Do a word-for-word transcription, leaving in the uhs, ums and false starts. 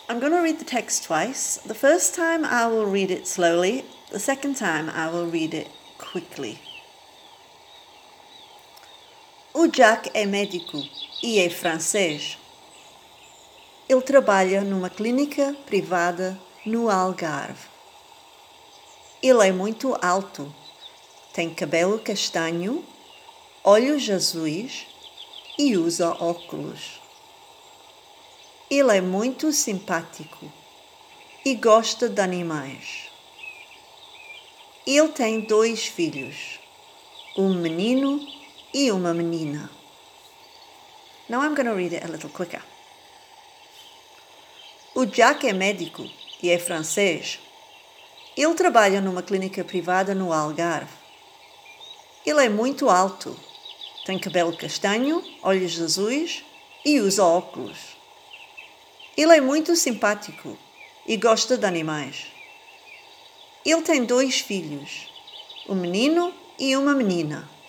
I'm going to read the text twice. The first time I will read it slowly. The second time I will read it quickly. O Jack é médico e é francês. Ele trabalha numa clínica privada no Algarve. Ele é muito alto, tem cabelo castanho, olhos azuis e usa óculos. Ele é muito simpático e gosta de animais. Ele tem dois filhos, um menino e uma menina. Now I'm going to read it a little quicker. O Jack é médico e é francês. Ele trabalha numa clínica privada no Algarve. Ele é muito alto, tem cabelo castanho, olhos azuis e usa óculos. Ele é muito simpático e gosta de animais. Ele tem dois filhos, um menino e uma menina.